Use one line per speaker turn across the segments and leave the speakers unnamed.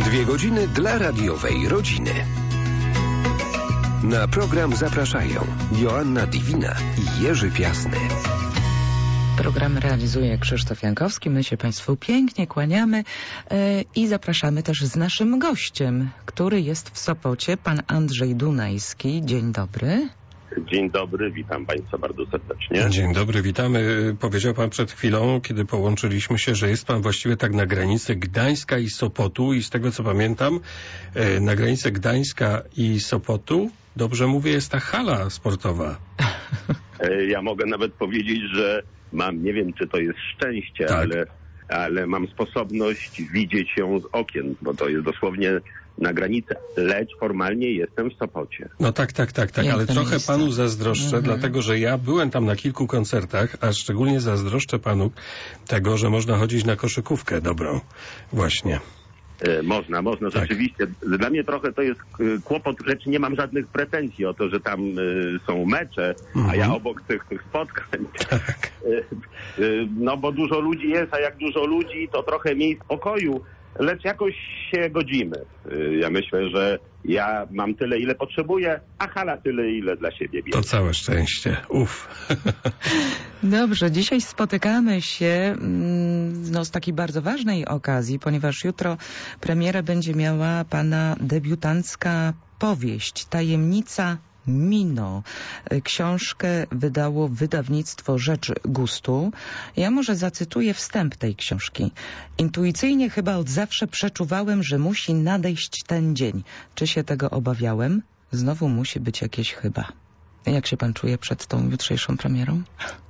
2 godziny dla radiowej rodziny. Na program zapraszają Joanna Diwina i Jerzy Piasny.
Program realizuje Krzysztof Jankowski. My się Państwu pięknie kłaniamy i zapraszamy też z naszym gościem, który jest w Sopocie, pan Andrzej Dunajski. Dzień dobry.
Dzień dobry, witam Państwa bardzo serdecznie.
Dzień dobry, witamy. Powiedział Pan przed chwilą, kiedy połączyliśmy się, że jest Pan właściwie tak na granicy Gdańska i Sopotu i z tego co pamiętam, na granicy Gdańska i Sopotu, dobrze mówię, jest ta hala sportowa.
Ja mogę nawet powiedzieć, że mam, nie wiem czy to jest szczęście,
tak,
ale mam sposobność widzieć ją z okien, bo to jest dosłownie na granicy, lecz formalnie jestem w Sopocie.
No tak, ale trochę miejsce. Panu zazdroszczę, dlatego że ja byłem tam na kilku koncertach, a szczególnie zazdroszczę Panu tego, że można chodzić na koszykówkę dobrą. Właśnie.
Można, tak. Rzeczywiście. Dla mnie trochę to jest kłopot, lecz nie mam żadnych pretensji o to, że tam są mecze, a ja obok tych spotkań.
Tak.
No bo dużo ludzi jest, a jak dużo ludzi, to trochę miejsc pokoju, lecz jakoś się godzimy. Ja myślę, że ja mam tyle, ile potrzebuję, a hala tyle, ile dla siebie bierze.
To całe szczęście.
Dobrze, dzisiaj spotykamy się z takiej bardzo ważnej okazji, ponieważ jutro premierę będzie miała pana debiutancka powieść Tajemnica Mino. Książkę wydało wydawnictwo Rzecz Gustu. Ja może zacytuję wstęp tej książki. Intuicyjnie chyba od zawsze przeczuwałem, że musi nadejść ten dzień. Czy się tego obawiałem? Znowu musi być jakieś chyba. Jak się pan czuje przed tą jutrzejszą premierą?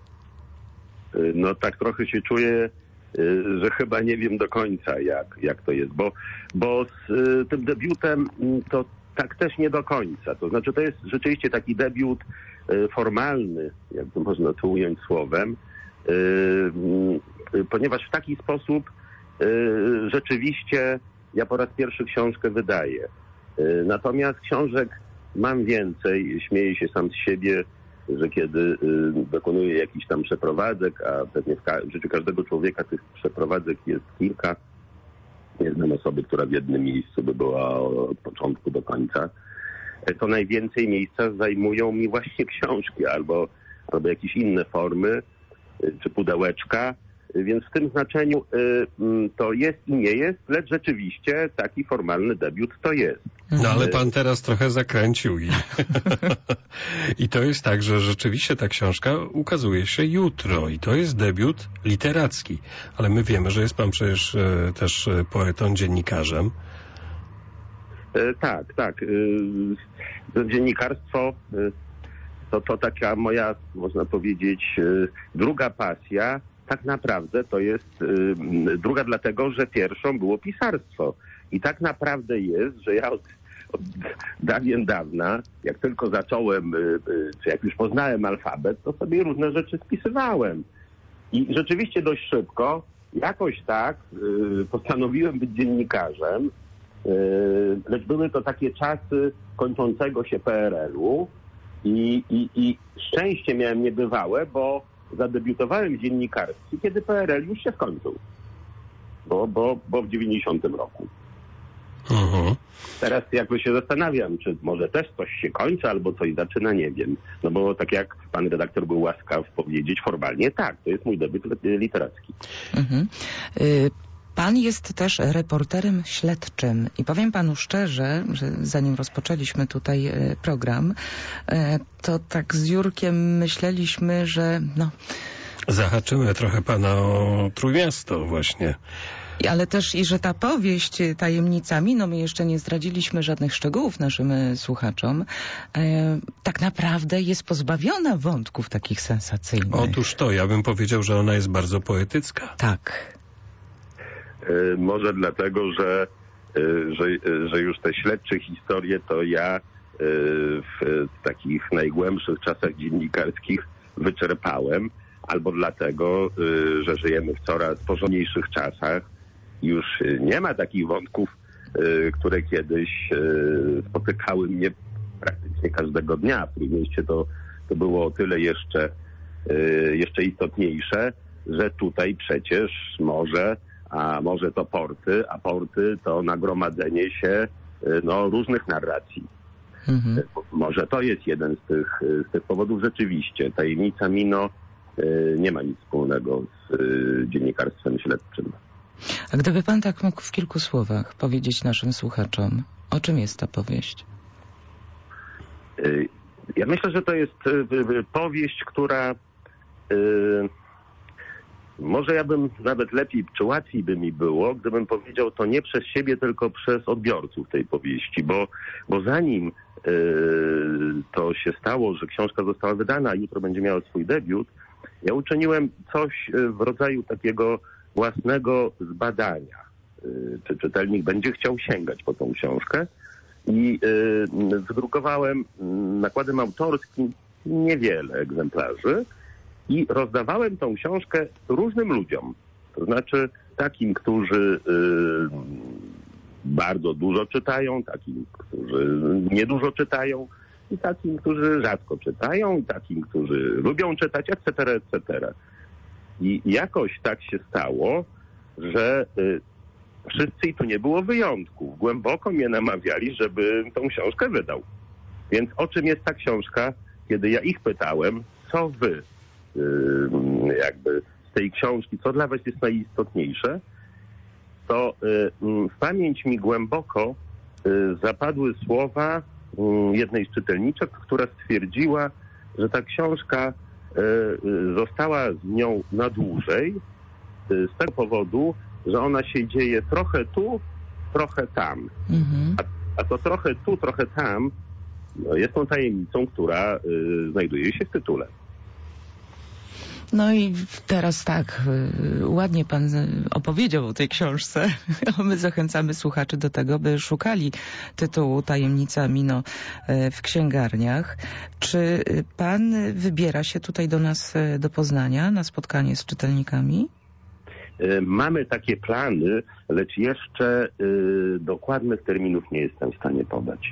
No tak trochę się czuję, że chyba nie wiem do końca jak to jest, bo z tym debiutem to tak też nie do końca. To znaczy to jest rzeczywiście taki debiut formalny, jakby można to ująć słowem, ponieważ w taki sposób rzeczywiście ja po raz pierwszy książkę wydaję. Natomiast książek mam więcej, śmieję się sam z siebie, że kiedy dokonuję jakichś tam przeprowadzek, a pewnie w życiu każdego człowieka tych przeprowadzek jest kilka, nie znam osoby, która w jednym miejscu by była od początku do końca, to najwięcej miejsca zajmują mi właśnie książki albo jakieś inne formy, czy pudełeczka, więc w tym znaczeniu to jest i nie jest, lecz rzeczywiście taki formalny debiut to jest.
No ale pan teraz trochę zakręcił i to jest tak, że rzeczywiście ta książka ukazuje się jutro i to jest debiut literacki, ale my wiemy, że jest pan przecież też poetą, dziennikarzem.
Tak. Dziennikarstwo to taka moja, można powiedzieć, druga pasja. Tak naprawdę to jest druga dlatego, że pierwszą było pisarstwo. I tak naprawdę jest, że ja od dawien dawna, jak tylko zacząłem, czy jak już poznałem alfabet, to sobie różne rzeczy spisywałem. I rzeczywiście dość szybko, jakoś tak, postanowiłem być dziennikarzem, lecz były to takie czasy kończącego się PRL-u i szczęście miałem niebywałe, bo zadebiutowałem w dziennikarstwie, kiedy PRL już się skończył. Bo w 90 roku. Teraz jakby się zastanawiam, czy może też coś się kończy, albo coś zaczyna, nie wiem. No bo tak jak pan redaktor był łaskaw powiedzieć, formalnie tak, to jest mój debiut literacki.
Pan jest też reporterem śledczym i powiem panu szczerze, że zanim rozpoczęliśmy tutaj program, to tak z Jurkiem myśleliśmy, że
zahaczymy trochę pana o Trójmiasto właśnie.
Ale też i że ta powieść Tajemnica Mino, my jeszcze nie zdradziliśmy żadnych szczegółów naszym słuchaczom, tak naprawdę jest pozbawiona wątków takich sensacyjnych.
Otóż to, ja bym powiedział, że ona jest bardzo poetycka.
Tak.
Może dlatego, że już te śledcze historie to ja w takich najgłębszych czasach dziennikarskich wyczerpałem, albo dlatego, że żyjemy w coraz porządniejszych czasach. Już nie ma takich wątków, które kiedyś spotykały mnie praktycznie każdego dnia. W Trójmieście to było o tyle jeszcze istotniejsze, że tutaj przecież może a może to porty, a porty to nagromadzenie się różnych narracji. Może to jest jeden z tych powodów rzeczywiście. Tajemnica Mino nie ma nic wspólnego z dziennikarstwem śledczym.
A gdyby pan tak mógł w kilku słowach powiedzieć naszym słuchaczom, o czym jest ta powieść?
Ja myślę, że to jest powieść, która może ja bym nawet lepiej, czy łatwiej by mi było, gdybym powiedział to nie przez siebie, tylko przez odbiorców tej powieści, bo zanim to się stało, że książka została wydana, a jutro będzie miała swój debiut, ja uczyniłem coś w rodzaju takiego własnego zbadania. Czy czytelnik będzie chciał sięgać po tą książkę i wydrukowałem nakładem autorskim niewiele egzemplarzy i rozdawałem tą książkę różnym ludziom. To znaczy takim, którzy bardzo dużo czytają, takim, którzy niedużo czytają i takim, którzy rzadko czytają i takim, którzy lubią czytać, etc., etc. I jakoś tak się stało, że wszyscy, i tu nie było wyjątków, głęboko mnie namawiali, żeby tą książkę wydał. Więc o czym jest ta książka? Kiedy ja ich pytałem, co wy jakby z tej książki, co dla was jest najistotniejsze, to w pamięć mi głęboko zapadły słowa jednej z czytelniczek, która stwierdziła, że ta książka została z nią na dłużej z tego powodu, że ona się dzieje trochę tu, trochę tam. A to trochę tu, trochę tam jest tą tajemnicą, która znajduje się w tytule.
No i teraz tak, ładnie pan opowiedział o tej książce. My zachęcamy słuchaczy do tego, by szukali tytułu Tajemnica Mino w księgarniach. Czy pan wybiera się tutaj do nas, do Poznania, na spotkanie z czytelnikami?
Mamy takie plany, lecz jeszcze dokładnych terminów nie jestem w stanie podać.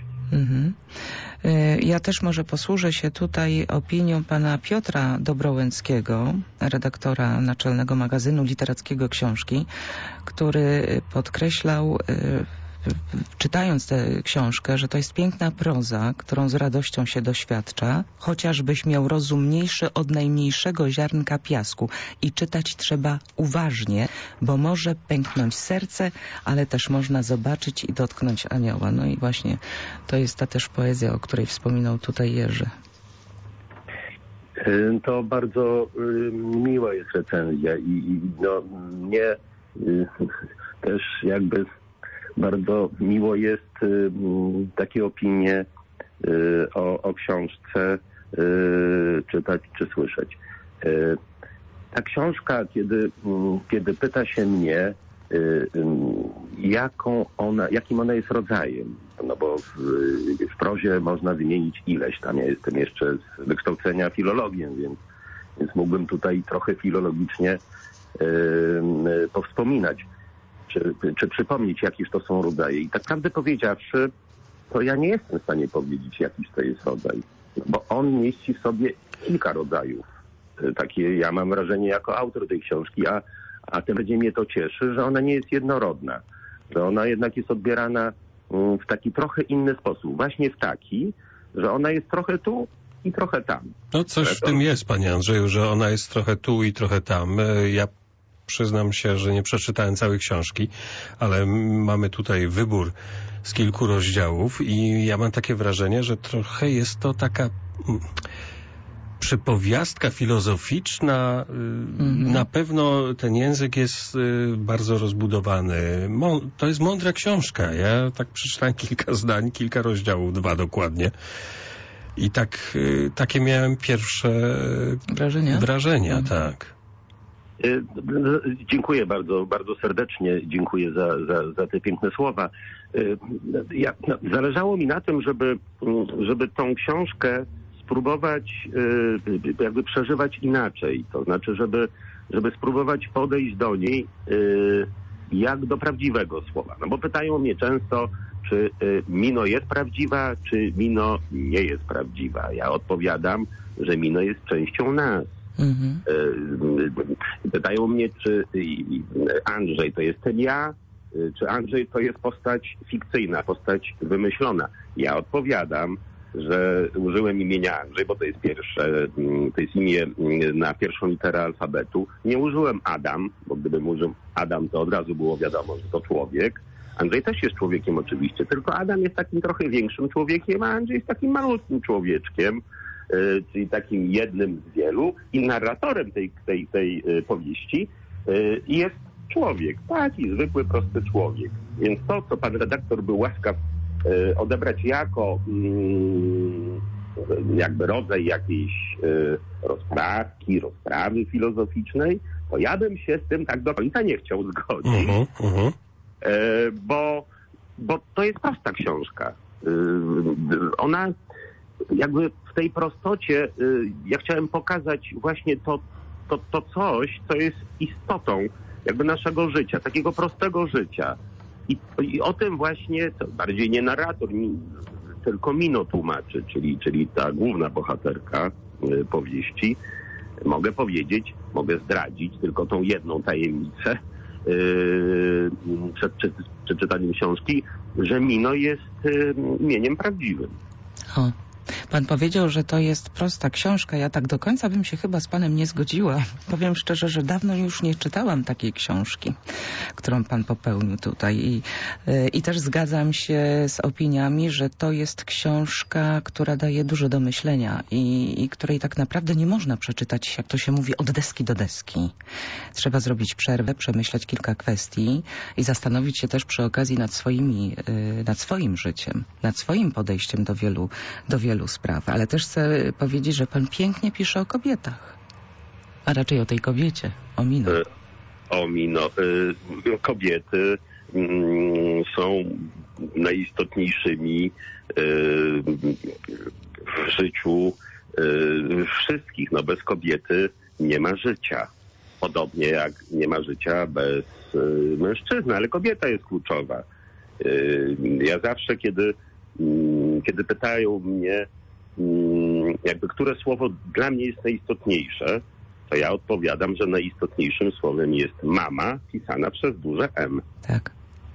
Ja też może posłużę się tutaj opinią pana Piotra Dobrołęckiego, redaktora naczelnego magazynu literackiego Książki, który podkreślał, czytając tę książkę, że to jest piękna proza, którą z radością się doświadcza, chociażbyś miał rozum mniejszy od najmniejszego ziarnka piasku i czytać trzeba uważnie, bo może pęknąć serce, ale też można zobaczyć i dotknąć anioła. No i właśnie to jest ta też poezja, o której wspominał tutaj Jerzy.
To bardzo miła jest recenzja i mnie też jakby bardzo miło jest takie opinie o książce czytać czy słyszeć. Ta książka, kiedy pyta się mnie, jakim ona jest rodzajem, no bo w prozie można wymienić ileś tam. Ja jestem jeszcze z wykształcenia filologiem, więc mógłbym tutaj trochę filologicznie powspominać. Czy przypomnieć, jakież to są rodzaje. I tak prawdę powiedziawszy, to ja nie jestem w stanie powiedzieć, jakiś to jest rodzaj. Bo on mieści w sobie kilka rodzajów. Takie, ja mam wrażenie jako autor tej książki, a tym bardziej mnie to cieszy, że ona nie jest jednorodna. Że ona jednak jest odbierana w taki trochę inny sposób. Właśnie w taki, że ona jest trochę tu i trochę tam.
No coś w tym jest, panie Andrzeju, że ona jest trochę tu i trochę tam. Ja przyznam się, że nie przeczytałem całej książki, ale mamy tutaj wybór z kilku rozdziałów i ja mam takie wrażenie, że trochę jest to taka przypowiastka filozoficzna. Na pewno ten język jest bardzo rozbudowany. To jest mądra książka. Ja tak przeczytałem kilka zdań, kilka rozdziałów, 2 dokładnie. I takie miałem pierwsze wrażenia, tak.
Dziękuję bardzo, bardzo serdecznie. Dziękuję za te piękne słowa. Zależało mi na tym, żeby tą książkę spróbować jakby przeżywać inaczej. To znaczy, żeby spróbować podejść do niej jak do prawdziwego słowa. No bo pytają mnie często, czy Mino jest prawdziwa, czy Mino nie jest prawdziwa. Ja odpowiadam, że Mino jest częścią nas. Pytają mnie, czy Andrzej to jestem ja, czy Andrzej to jest postać fikcyjna, postać wymyślona. Ja odpowiadam, że użyłem imienia Andrzej, bo to jest pierwsze, to jest imię na pierwszą literę alfabetu. Nie użyłem Adam, bo gdybym użył Adam, to od razu było wiadomo, że to człowiek. Andrzej też jest człowiekiem oczywiście, tylko Adam jest takim trochę większym człowiekiem, a Andrzej jest takim malutkim człowieczkiem, czyli takim jednym z wielu i narratorem tej powieści jest człowiek, taki zwykły, prosty człowiek. Więc to, co pan redaktor był łaskaw odebrać jako jakby rodzaj jakiejś rozprawy filozoficznej, to ja bym się z tym tak do końca nie chciał zgodzić. Bo to jest prosta książka. Ona jakby w tej prostocie, ja chciałem pokazać właśnie to coś, co jest istotą jakby naszego życia, takiego prostego życia. I o tym właśnie, to bardziej nie narrator, tylko Mino tłumaczy, czyli ta główna bohaterka powieści. Mogę powiedzieć, mogę zdradzić tylko tą jedną tajemnicę przed przeczytaniem książki, że Mino jest imieniem prawdziwym.
Pan powiedział, że to jest prosta książka. Ja tak do końca bym się chyba z panem nie zgodziła. Powiem szczerze, że dawno już nie czytałam takiej książki, którą pan popełnił tutaj. I też zgadzam się z opiniami, że to jest książka, która daje dużo do myślenia i której tak naprawdę nie można przeczytać, jak to się mówi, od deski do deski. Trzeba zrobić przerwę, przemyśleć kilka kwestii i zastanowić się też przy okazji nad swoim życiem, nad swoim podejściem do wielu spraw. Ale też chcę powiedzieć, że pan pięknie pisze o kobietach. A raczej o tej kobiecie, o Mino.
O Mino. Kobiety są najistotniejszymi w życiu wszystkich. No bez kobiety nie ma życia. Podobnie jak nie ma życia bez mężczyzny, ale kobieta jest kluczowa. Ja zawsze, kiedy pytają mnie, jakby które słowo dla mnie jest najistotniejsze, to ja odpowiadam, że najistotniejszym słowem jest mama, pisana przez duże M.
Tak.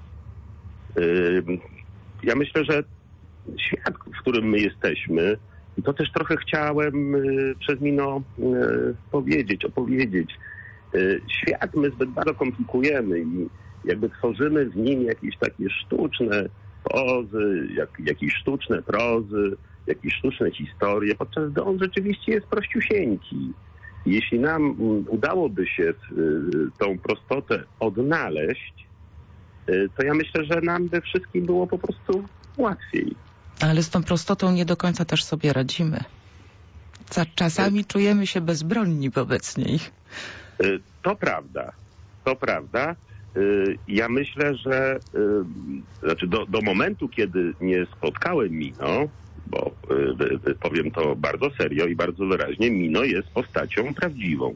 Ja myślę, że świat, w którym my jesteśmy, i to też trochę chciałem przez Mino opowiedzieć. Świat my zbyt bardzo komplikujemy i jakby tworzymy w nim jakieś takie sztuczne pozy, jakieś sztuczne prozy, jakieś sztuczne historie, podczas gdy on rzeczywiście jest prościusieńki. Jeśli nam udałoby się tą prostotę odnaleźć, to ja myślę, że nam by wszystkim było po prostu łatwiej.
Ale z tą prostotą nie do końca też sobie radzimy. Czasami czujemy się bezbronni wobec niej.
To prawda. Ja myślę, że do momentu, kiedy nie spotkałem Mino, bo powiem to bardzo serio i bardzo wyraźnie, Mino jest postacią prawdziwą,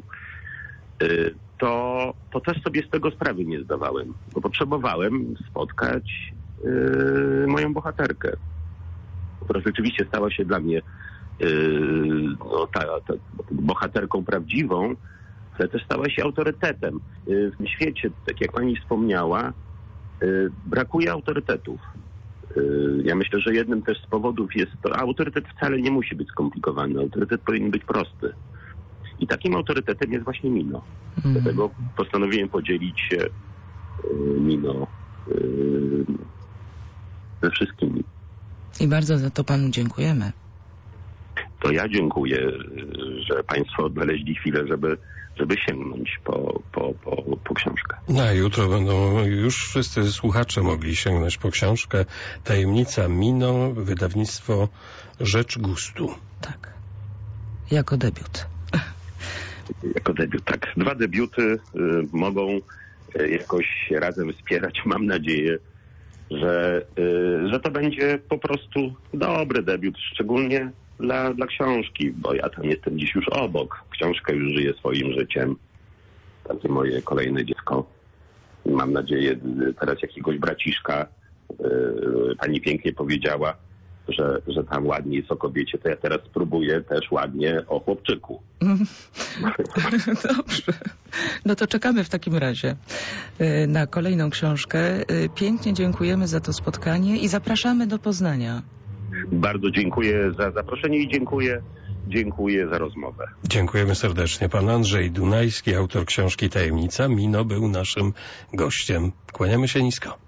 to też sobie z tego sprawy nie zdawałem, bo potrzebowałem spotkać moją bohaterkę, która rzeczywiście stała się dla mnie bohaterką prawdziwą, ale też stała się autorytetem. W tym świecie, tak jak pani wspomniała, brakuje autorytetów. Ja myślę, że jednym też z powodów jest to, autorytet wcale nie musi być skomplikowany, autorytet powinien być prosty. I takim autorytetem jest właśnie Mino. Dlatego postanowiłem podzielić się Mino ze wszystkimi.
I bardzo za to panu dziękujemy.
To ja dziękuję, że państwo odnaleźli chwilę, żeby sięgnąć po książkę.
A jutro będą już wszyscy słuchacze mogli sięgnąć po książkę Tajemnica Mino, wydawnictwo Rzecz Gustu.
Tak. Jako debiut.
Jako debiut, tak. 2 debiuty mogą jakoś razem wspierać. Mam nadzieję, że to będzie po prostu dobry debiut, szczególnie dla książki, bo ja tam jestem dziś już obok. Książka już żyje swoim życiem. Takie moje kolejne dziecko. Mam nadzieję teraz jakiegoś braciszka. Pani pięknie powiedziała, że tam ładnie jest o kobiecie, to ja teraz spróbuję też ładnie o chłopczyku.
Dobrze. No to czekamy w takim razie na kolejną książkę. Pięknie dziękujemy za to spotkanie i zapraszamy do Poznania.
Bardzo dziękuję za zaproszenie i dziękuję za rozmowę.
Dziękujemy serdecznie. Pan Andrzej Dunajski, autor książki Tajemnica Mino, był naszym gościem. Kłaniamy się nisko.